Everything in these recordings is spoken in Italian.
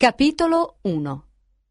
Capitolo 1.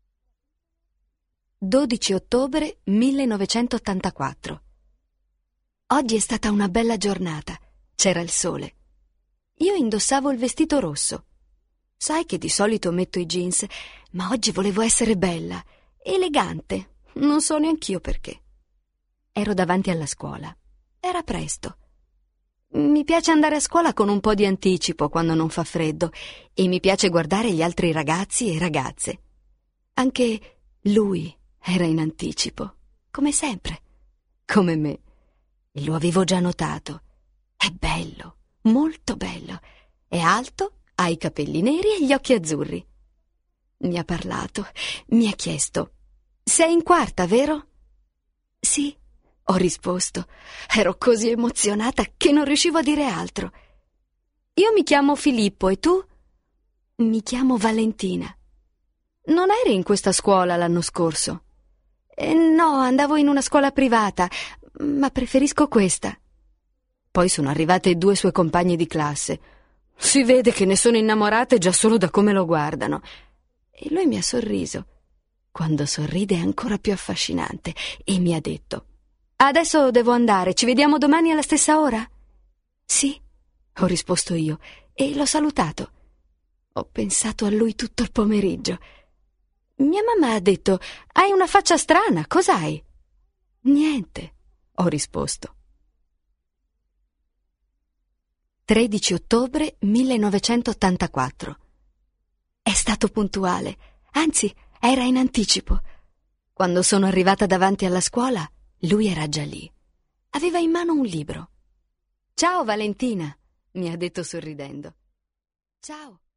12 ottobre 1984. Oggi è stata una bella giornata. C'era il sole. Io indossavo il vestito rosso. Sai che di solito metto i jeans, ma oggi volevo essere bella, elegante. Non so neanch'io perché. Ero davanti alla scuola. Era presto. Mi piace andare a scuola con un po' di anticipo quando non fa freddo e mi piace guardare gli altri ragazzi e ragazze. Anche lui era in anticipo, come sempre, come me. E lo avevo già notato. È bello, molto bello. È alto, ha i capelli neri e gli occhi azzurri. Mi ha parlato, mi ha chiesto: «Sei in quarta, vero?» «Sì», ho risposto. Ero così emozionata che non riuscivo a dire altro. «Io mi chiamo Filippo, e tu?» «Mi chiamo Valentina». «Non eri in questa scuola l'anno scorso?» «No, andavo in una scuola privata, ma preferisco questa». Poi sono arrivate 2 sue compagne di classe. Si vede che ne sono innamorate già solo da come lo guardano. E lui mi ha sorriso. Quando sorride è ancora più affascinante, e mi ha detto: «Adesso devo andare, ci vediamo domani alla stessa ora?» «Sì», ho risposto io, e l'ho salutato. Ho pensato a lui tutto il pomeriggio. Mia mamma ha detto: «Hai una faccia strana, cos'hai?» «Niente», ho risposto. 13 ottobre 1984. È stato puntuale, anzi, era in anticipo. Quando sono arrivata davanti alla scuola, lui era già lì. Aveva in mano un libro. «Ciao Valentina», mi ha detto sorridendo. «Ciao».